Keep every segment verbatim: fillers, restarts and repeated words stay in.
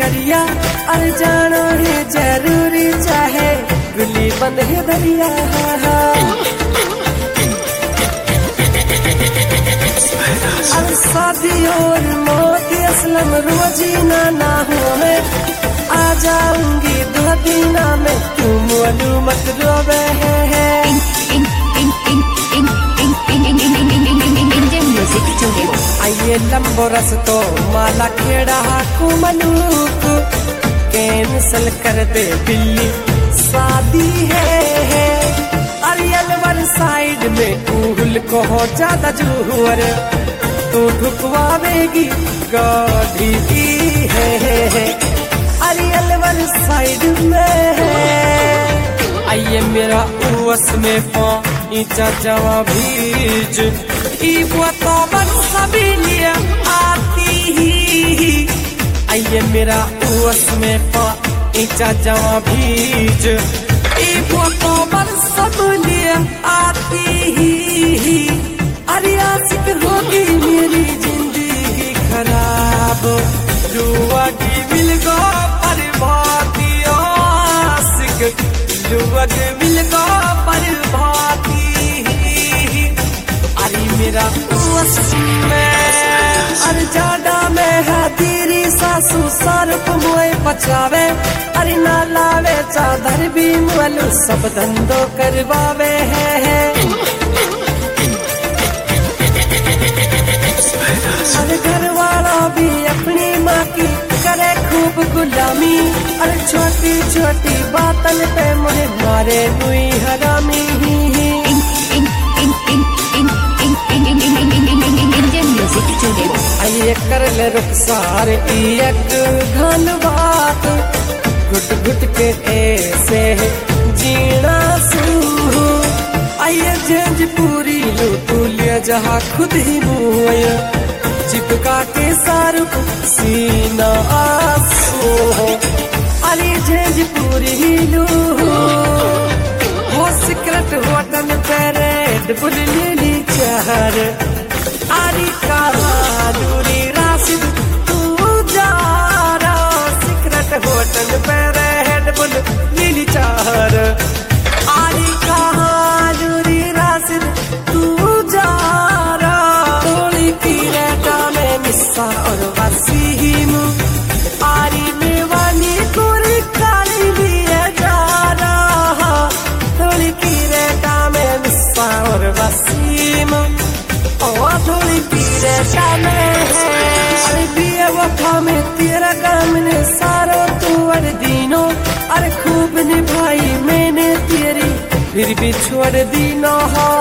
करिया अरे जाना है जरूरी चाहे गुली बंद है दरिया। अरे शादी और मौत असलम रोजीना ना हो मैं आ जाऊंगी दो दीना में तू मोलू मत रोवे है। आइए लंबो रस्तो माला खेड़ा कुमलूक कैंसल कर दे बिल्ली शादी है। अरियलवर साइड में कूल को हो ज्यादा जोर तू ठुकवावेगी गाड़ी है। अरियलवर साइड में आइए मेरा उस में पाँचा जवा भीज तो सभी लिए आती ही। आइए मेरा उस में पाँचा जवा भीज तो सब लिए आती ही। अरे आशिक होगी मेरी जिंदगी खराब जुआ की मिल गो पर भाती आशिक जुआ की मिल गो पर भाती। अरे मेरा उस में अरे जाडा में है तेरी सासू सारुप मोए पचावे अरे ना लावे चादर भी मुअलू सब धंधो करवावे है। अरे घर वाला भी अपनी माँ की करे खूब गुलामी अरे छोटी छोटी बातन पे मुझे मारे हुई हरामी। आइए कर ले रुखसार एक घन बात घुट घुट के ऐसे जीना सू। आइए जेंज पूरी लो तू ले जहाँ खुद ही मुँह चिपका के सारू सीना आंसू। अरे जेंज पूरी लो वो सिकरेट होटल पे रेड बुल लीली चार। अरे कहानी राशिद तू जा रहा सिकरेट होटल पे रेड बुल लीली चार। अरे कहानी राशिद तू जा रहा थोड़ी पीरेटा में मिस्सा और वसीम। आरी मेवानी पूरी काली भी जा रहा थोड़ी पीरेटा में मिस्सा और वसीम थोड़ी पीरे शाम अरे बिया वफा में तेरा काम ने सारो तू अर दीनो अरे खूब निभाई मैंने तेरी फिर भी छोड़ दीनो।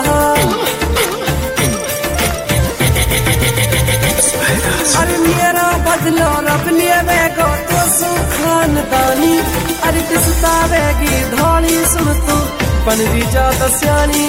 अरे मेरा बदला रब ले गो तो सुखानदानी अरे किसतावेगी धौली सुन तू बन भी जाता सियानी।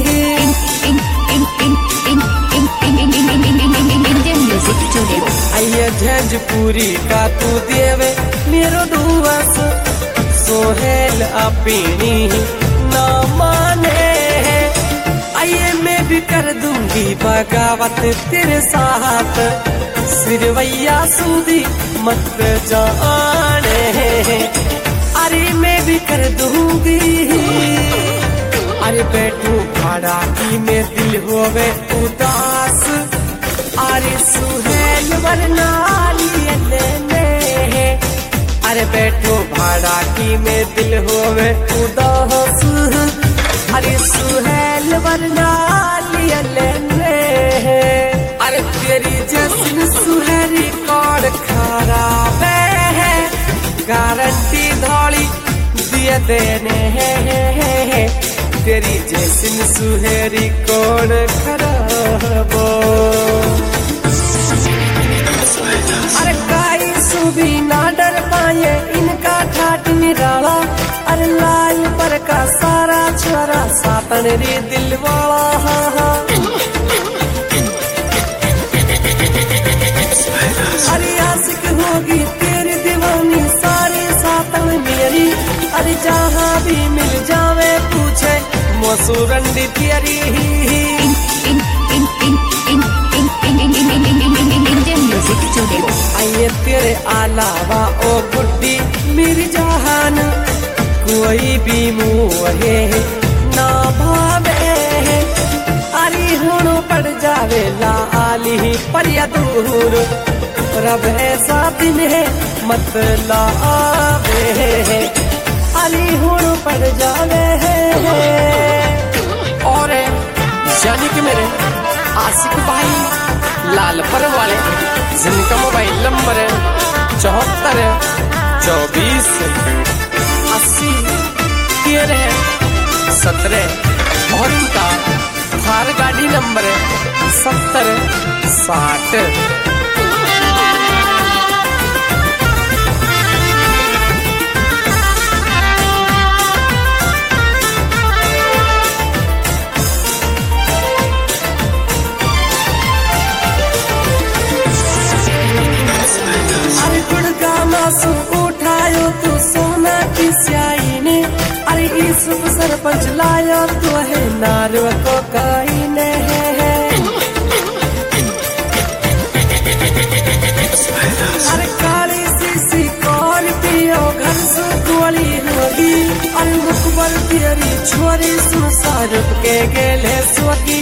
आइए झंझपूरी का तू देवे मेरो दुआस सोहेल अपनी ना माने। आइए मैं भी कर दूंगी बगावत तेरे साथ सिरवैया सूदी मत जाने। अरे मैं भी कर दूंगी अरे बैठू भाड़ा की में दिल होवे उदास। अरे सुहेल वरना लिए अरे बैठो भाड़ा की में दिल होवे उदास। अरे सुहेल वरना लिए अरे तेरी जैसी सुहेरी कौड़ खराब है गारंटी धौली दिए देने है। तेरी जैसी सुहेरी कौन खराब। अरे काई सुबी ना डर पाए इनका ठाट निराला अरे लाल पर का सारा छोरा सातन रे दिल वाला। अरे आशिक होगी तेरी दीवानी सारी सातन मेरी अरे जहाँ भी मिल जावे पूछे मसूरंडी तेरी। आइए आइए तेरे अलावा ओ गुड्डी मेरी जान कोई भी मुहे ना भावे। अरे होनो पड़ जावे लाली परिया दूर रब ऐसा दिन है मत लावे। अरे होनो पड़ जावे और यानी कि मेरे आशिक भाई लालपुर वाले जिनका मोबाइल नंबर चौहत्तर चौबीस अस्सी तेरह सत्रह और उनका थार गाड़ी नंबर सत्तर साठ। उठायो तू सोना की स्याही ने। अरे इस सरपंच लाया तो है नारो को काई ने है। अरे काली सीसी कौन पियो घर से गोली होगी। अरे मुकबल तेरी छोरी सुसार के गेले सोकी।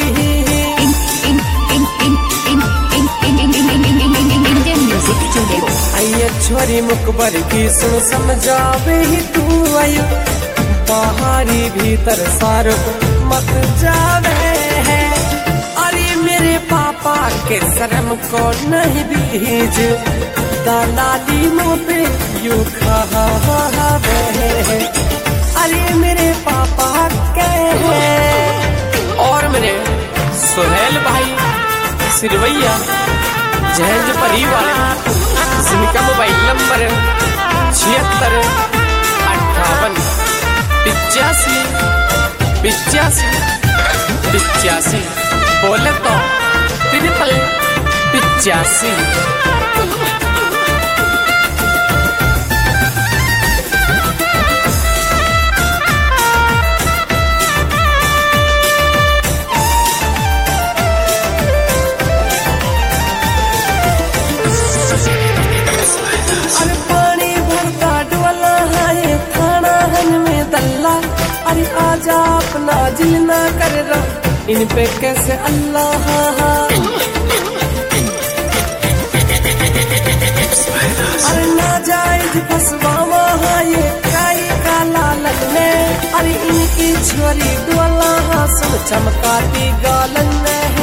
आइए छोरी मुकबर की सुन समझावे ही तू आयु बाहरी भीतर सारो मत जावे है। अरे मेरे पापा के शर्म को नहीं बीज दलाली मुँह पे यू खावे है। अरे मेरे पापा के और मेरे सुहेल भाई सिरवैया जहज परी वाले जिनका मोबाइल नंबर छिहत्तर अट्ठावन पिचासी पिचासी पिचासी बोले तो ट्रिपल पिचासी। अरे आजा अपना जिल ना कर रहा इन पे कैसे अल्लाह। अरे ना जायज फसवावा ये काई का लालन में। अरे इनकी छोरी डोला सुन चमकाती गालन है।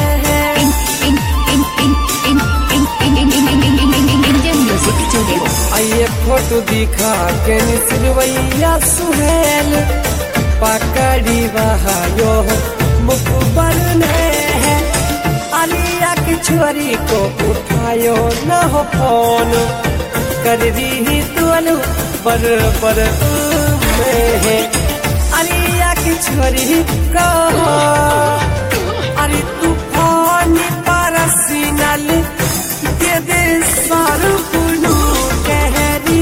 आइए फोटो दिखा के निसरवैया सुहेल पकड़ी वहायो मुकबर ने है। अलिया की छोरी को उठायो न हो फोन कर रही तुअलू पर पर में है। अलिया की छोरी को अरे तूफान परसी नल दे दे सारू कुनू कहरी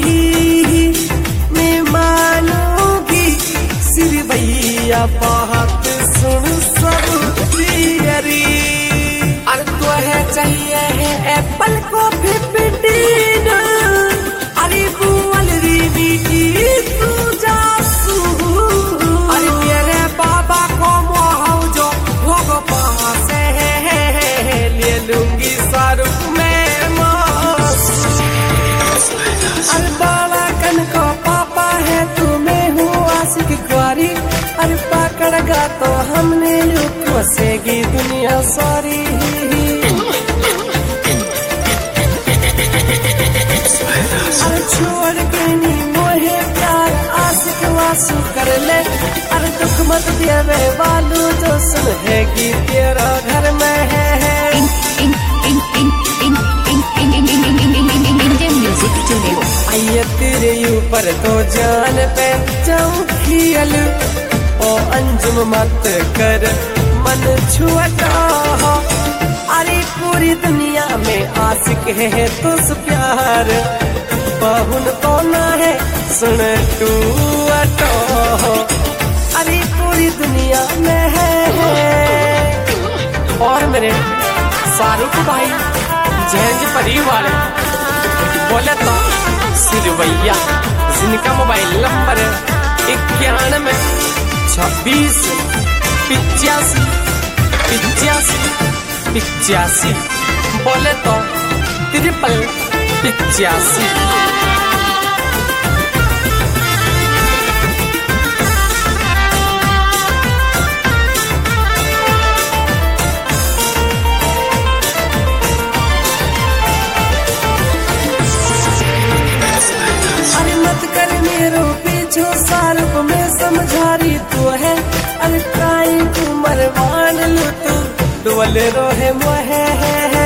मैं मानूगी सिरवैया बात सुन सब प्रियरी। अरे तो है चाहिए है एप्पल को फिफ्टीन। अरे बुअल रीबी की तू जासू। अरे मेरे बाबा को मोहाओ जो भोग पास है ले लूंगी सारू में मासू। अरे बाला कन को पापा है तुम्हें हूँ आशिक ग्वारी। अरे पकड़गा तो हमने लुक वसेगी दुनिया सारी। अरे छोड़ के नी मोहे प्यार आशिक वासु कर ले। अरे दुख मत देवे वालू जो सुनेगी तेरा घर में है। आइए तेरे ऊपर तो जान पे जाऊं खियल ओ अंजुम मत कर मन छुअटा। अरे पूरी दुनिया में आशिक है तुझ प्यार बहुन कौना है सुन तू अटो। अरे पूरी दुनिया में है और मेरे शाहरुख भाई जहज परी वाले सिरवैया, जिनका मोबाइल नंबर इक्यानवे छब्बीस पिचासी पिचासी पिचासी, बोले तो ट्रिपल पिचासी। अरे मत कर मेरो पीछो सारुप में समझारी तो है, अरे काई तू मरवान लू तू डोले रोहे मोहे है, है।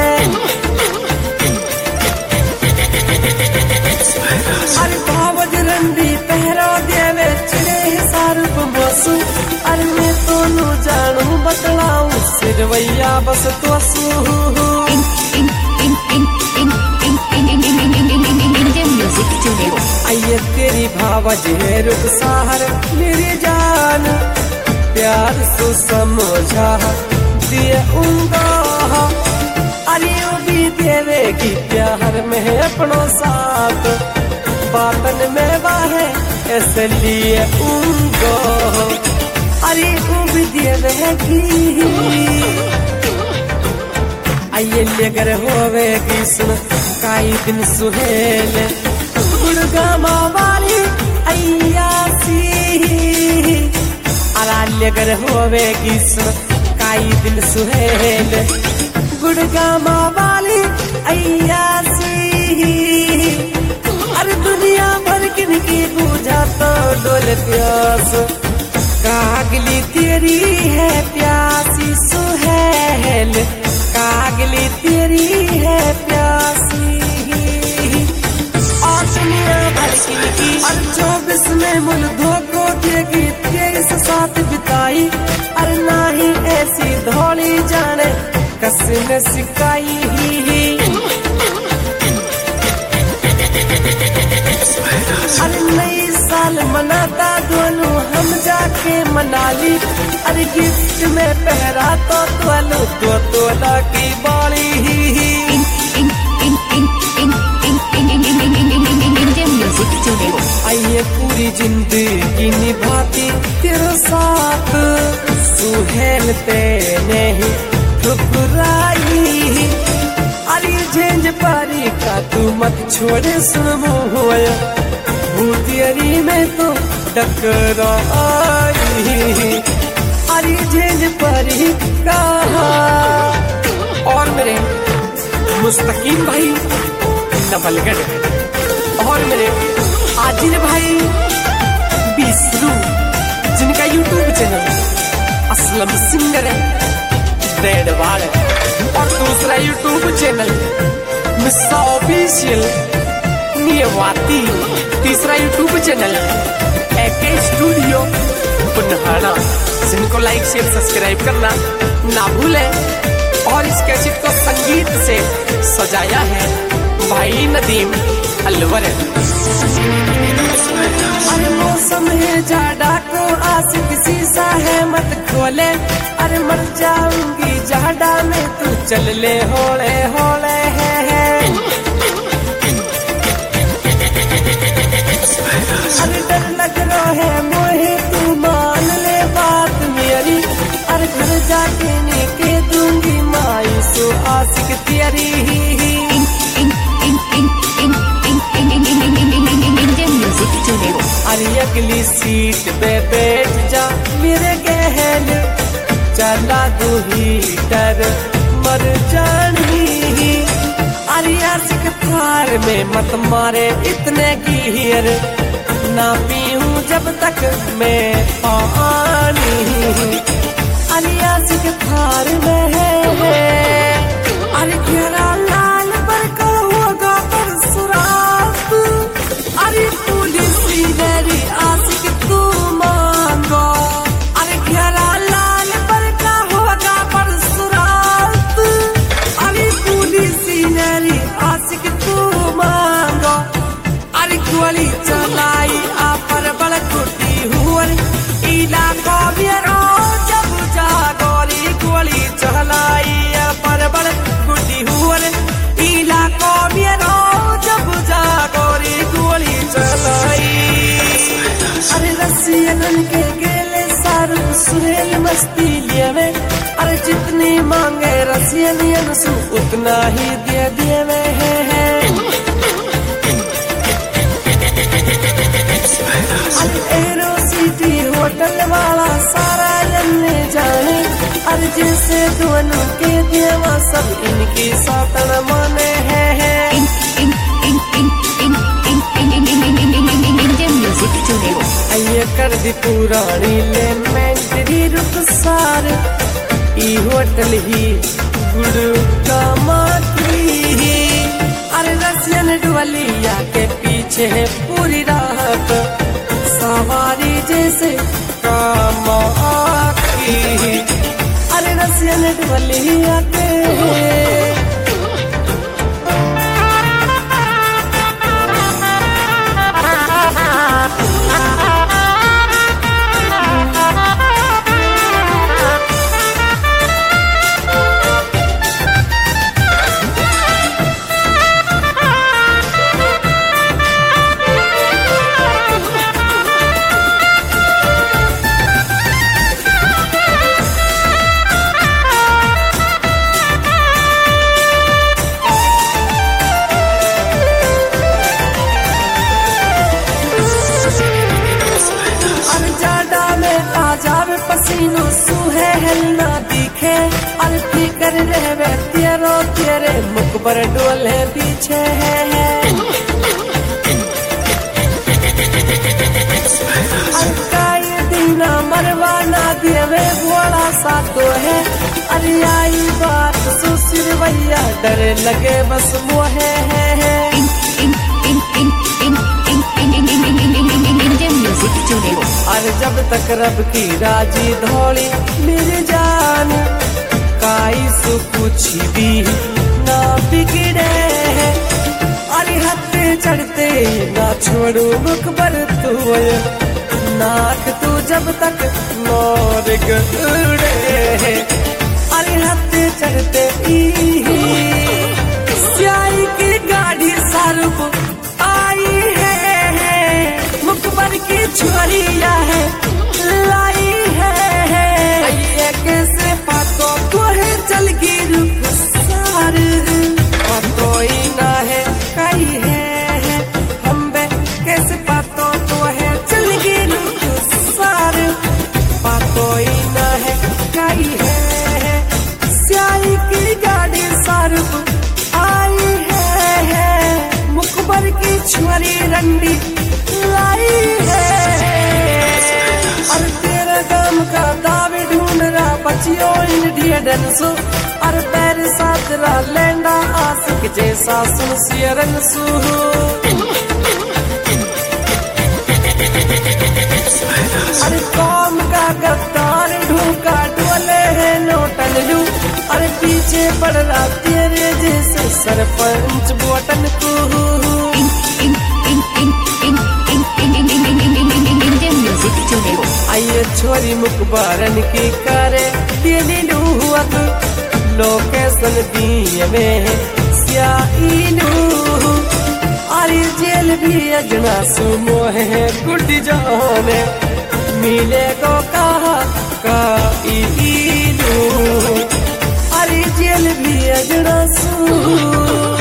अरे भावज रंडी पहरा देवे चिड़े सारुप बसू, अरे मैं तो नू जानू बतलाऊ सिरवैया बस तो सू। आइए तेरी भावज है रुख साहर मेरी जान, प्यार से समझा दिए उंगा, अरे वो भी देवेगी प्यार में है अपनो साथ, बातन में वाहे ऐसे लिए उंगो, अरे वो भी देवेगी। आइए लेकर होवेगी सुन काई दिन सुहेल गुड़गामा वाली अयासी, अरा लेकर होवेगी सुन काई दिन सुहेल गुड़गामा वाली अयासी, अरे दुनिया भर किनकी पूजा तो डोल प्यास, कागली तेरी है प्यासी सुहेल, कागली तेरी है प्यासी, और दुनिया भर की और चौबीस में मुल धोखो देगी तेईस साथ बिताई, और ना ही ऐसी धौली जाने कसने सिखाई। अरे नई साल मनाता दोनों हम जाके मनाली, अरे गिफ्ट में पहरा तो तोलो तो तोला की बाली। आइए पूरी जिंदगी निभाती तेरे साथ, सुहेल ते नहीं ठुकराई, अरे झेंझ पारी का तू मत छोड़े सुन मोया, भूतियरी में तो टकराई, अरे झेंझ पारी का। और मेरे मुस्तकीम भाई नवलगढ़, और मेरे आजिर भाई बिसरू, जिनका YouTube channel Aslam singer Dedwad, और दूसरा YouTube channel Missa official Niyawati, तीसरा YouTube channel AK studio Punhana, जिनको लाइक शेयर सब्सक्राइब करना ना भूलें। और इस कैसेट को संगीत से सजाया है भाई नदीम अलवर। अरे मौसम है जाड़ा को आशिक शीशा है मत खोले, अरे मर जाऊंगी जाड़ा में तू चल ले होले होले है, है। अरे डर लग रहा है मोहे तू मान ले बात मेरी, अरे घर जाके निके दूंगी माई सो आशिक तेरी। अरे अगली सीट पे बैठ जा मेरे गहन, चला दू ही डर मर जानी, अरे आशिक थार में मत मारे इतने गियर, ना पीऊं जब तक मैं पानी, अरे आशिक थार में है, अरे घेरा लाल पर को होगा परसुरात, अरे पुलिस मेरी आशिक तू मांगो, अरे घेरा लाल पर का होगा परसुरात, अरे पुलिस मेरी आशिक तू मांगो, अरे गोली चलाई आ पर बल कुटी हुआ इलाका मेरो जब जा गोली गोली चलाई। रसियन के गेले सारू सुहेल मस्ती लिए में अरे जितनी मांगे रसियन सु उतना ही दे दिए में है, है। एरो सिटी होटल वाला सारा जन्ने जाने अरे जैसे दोनों के देवा सब इनकी सातन माने है, है। आइए कर दी पुरानी ले मेंटरी रुक सार ई होटल ही गुरु का माटी अरे रसियन डुअलिया के पीछे है पूरी रात सवारी जैसे काम आखी अरे रसियन डुअलिया के पसीनो सुहे हलना दिखे अरे फिकर रहे तेरो तेरे मुकबर डोले पीछे है, है। अरकाई दीना मरवाना देवे भोला सा तो है अरे आई बात सुसिर भैया डरे लगे बस मोहे है, है। अरे जब तक रब की राजी धोली मेरी जान काई सु कुछ भी ना बिगड़े अरे हत्ते चढ़ते ना छोड़ू मुखबर तू नाक तू जब तक नौर गुड़े अरे हत्ते चढ़ते स्याही की गाड़ी सारुप आई है मुखबर की छुरिया है लाई है, है। ये कैसे पातो तो है चल की रुख सार पातो ही ना है कई है, है। हम बे कैसे पातो तो है चल की रुख सार पातो ही ना है कई है, है। स्याही की गाड़ी सारुप आई है, है। मुखबर की छुरी रंडी लाई है और तेरे गाम का दावे ढूंढ रहा बचियो इंडिया डेंसो और पैर साथ रहा लैंडा आशिक जैसा सुनसियरन सू अरे कौम का गद्दार ढूंढा डोले है नोटन लू अरे पीछे पड़ रहा तेरे जैसे सरपंच बोटन को आइए छोरी मुखबारन की करे दिली लूहत लोकेशन दिए में स्याही लू अरे जेल भी अजना सुमो है गुड्डी जाने मिले को कहा का इलू अरे जेल भी अजना सू